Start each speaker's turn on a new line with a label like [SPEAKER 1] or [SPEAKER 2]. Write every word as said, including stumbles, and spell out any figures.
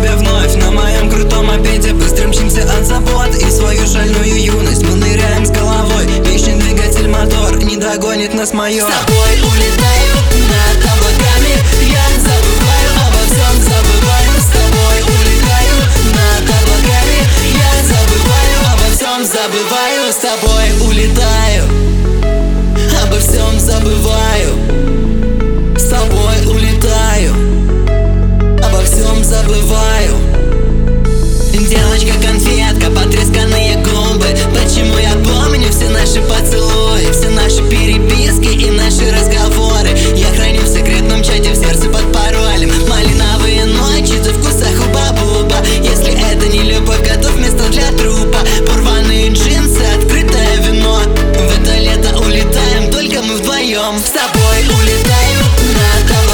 [SPEAKER 1] тебе вновь на моем крутом мопеде. Быстро мчимся от забот и свою шальную юность. Мы ныряем с головой, вечный двигатель, мотор не догонит нас майор.
[SPEAKER 2] С тобой улетаю над облаками, я забываю обо всем, забываю. С тобой улетаю над облаками, я забываю обо всем, забываю. С тобой улетаю, обо всем забываю. С тобой улетаю, обо всем забываю. Девочка-конфетка, потресканные губы. Почему я помню все наши поцелуи, все наши переписки и наши разговоры. Я храню в секретном чате в сердце под паролем. Малиновые ночи, ты в вкусах хуба-буба. Если это не любовь, готов место для трупа. Порванные джинсы, открытое вино. В это лето улетаем, только мы вдвоем. С тобой улетаю над тобой.